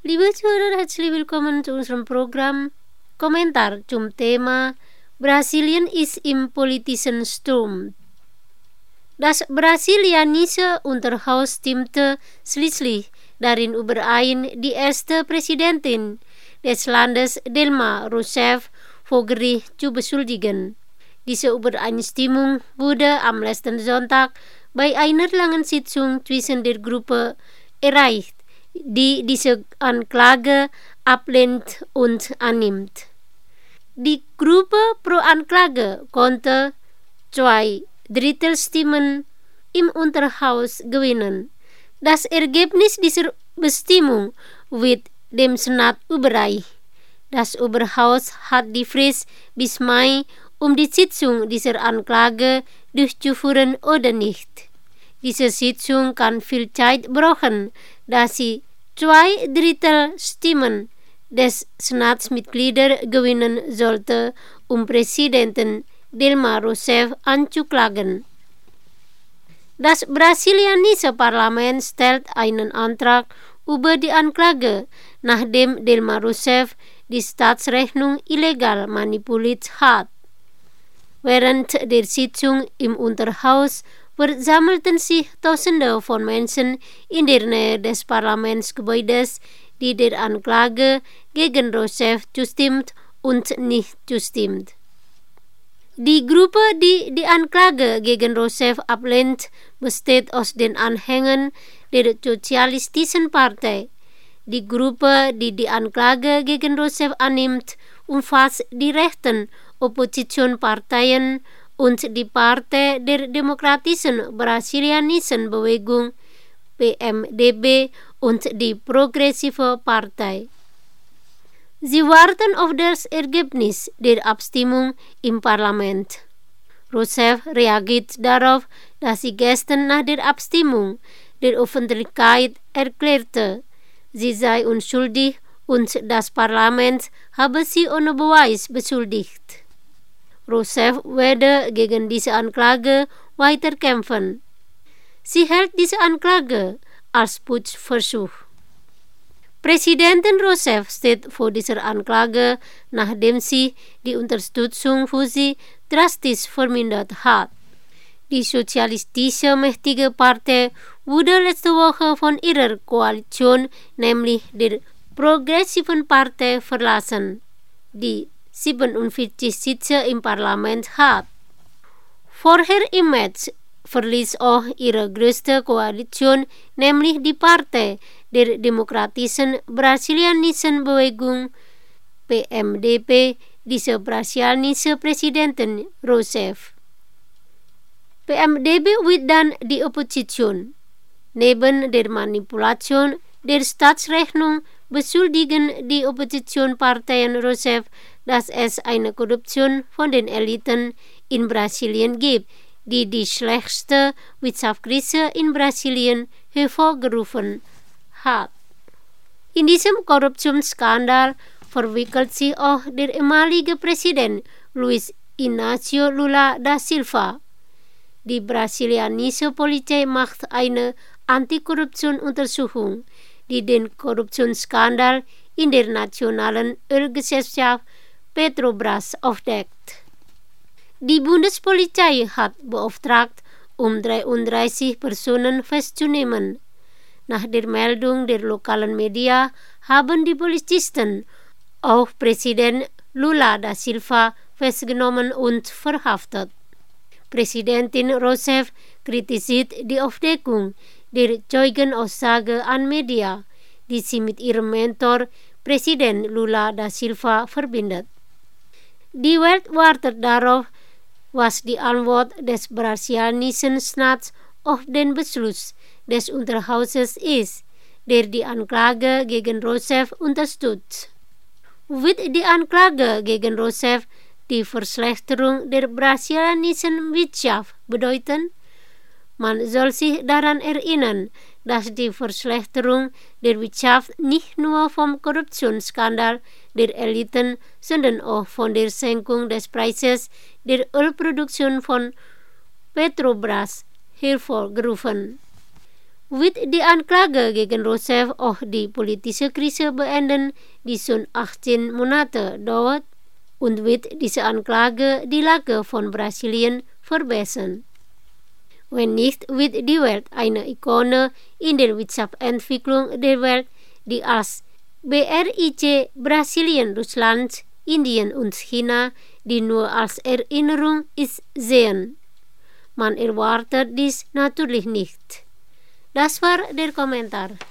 Liebe Zuhörer, herzlich willkommen zu unserem Programm Kommentar zum Thema Brasilien ist im politischen Sturm. Das brasilianische Unterhaus stimmte schließlich darin überein, die erste Präsidentin des Landes, Dilma Rousseff, vor Gericht zu beschuldigen. Diese Übereinstimmung wurde am letzten Sonntag bei einer langen Sitzung zwischen der Gruppe erreicht, die diese Anklage ablehnt und annimmt. Die Gruppe pro Anklage konnte 2/3 Stimmen im Unterhaus gewinnen. Das Ergebnis dieser Bestimmung wird dem Senat überreicht. Das Oberhaus hat die Frist bis Mai, um die Sitzung dieser Anklage durchzuführen oder nicht. Diese Sitzung kann viel Zeit brauchen, da sie 2/3 Stimmen des Senatsmitglieder gewinnen sollte, um Präsidentin Dilma Rousseff anzuklagen. Das brasilianische Parlament stellt einen Antrag über die Anklage, nachdem Dilma Rousseff die Staatsrechnung illegal manipuliert hat. Während der Sitzung im Unterhaus versammelten sich Tausende von Menschen in der Nähe des Parlamentsgebäudes, die der Anklage gegen Rousseff zustimmt und nicht zustimmt. Die Gruppe, die die Anklage gegen Rousseff ablehnt, besteht aus den Anhängern der Sozialistischen Partei. Die Gruppe, die die Anklage gegen Rousseff annimmt, umfasst die rechten Oppositionsparteien und die Partei der Demokratischen Brasilianischen Bewegung PMDB und die Progressive Partei. Sie warten auf das Ergebnis der Abstimmung im Parlament. Rousseff reagiert darauf, dass sie gestern nach der Abstimmung der Öffentlichkeit erklärte, sie sei unschuldig und das Parlament habe sie ohne Beweis beschuldigt. Rousseff werde gegen diese Anklage weiterkämpfen. Sie hält diese Anklage als Putschversuch. Präsidentin Rousseff steht vor dieser Anklage, nachdem sie die Unterstützung für sie drastisch vermindert hat. Die sozialistische mächtige Partei wurde letzte Woche von ihrer Koalition, nämlich der Progressiven Partei, verlassen, die 47 Sitze im Parlament hat. Vorher im März verließ auch ihre größte Koalition, nämlich die Partei der Demokratischen Brasilianischen Bewegung PMDB, diese brasilianische Präsidentin Rousseff. PMDB wird dann die Opposition. Neben der Manipulation der Staatsrechnung beschuldigen die Oppositionsparteien Rousseff, dass es eine Korruption von den Eliten in Brasilien gibt, die die schlechteste Wirtschaftskrise in Brasilien hervorgerufen hat. In diesem Korruptionsskandal verwickelt sich auch der ehemalige Präsident Luiz Inácio Lula da Silva. Die brasilianische Polizei macht eine Antikorruptionuntersuchung, die den Korruptionsskandal in der nationalen Ölgesellschaft Petrobras aufdeckt. Die Bundespolizei hat beauftragt, 33 Personen festzunehmen. Nach der Meldung der lokalen Media haben die Polizisten auch Präsident Lula da Silva festgenommen und verhaftet. Präsidentin Rousseff kritisiert die Aufdeckung der Zeugenaussage an Media, die sie mit ihrem Mentor Präsident Lula da Silva verbindet. Die Welt wartet darauf, was die Antwort des brasilianischen Senats auf den Beschluss des Unterhauses ist, der die Anklage gegen Rousseff unterstützt. Wird die Anklage gegen Rousseff die Verschlechterung der brasilianischen Wirtschaft bedeuten? Man soll sich daran erinnern, dass die Verschlechterung der Wirtschaft nicht nur vom Korruptionsskandal der Eliten, sondern auch von der Senkung des Preises der Ölproduktion von Petrobras hervorgerufen. Wird die Anklage gegen Rousseff auch die politische Krise beenden, die schon 18 Monate dauert? Und wird diese Anklage die Lage von Brasilien verbessern? Wenn nicht, wird die Welt eine Ikone in der Wirtschaftsentwicklung der Welt, die als BRIC Brasilien, Russland, Indien und China, die nur als Erinnerung ist, sehen. Man erwartet dies natürlich nicht. Das war der Kommentar.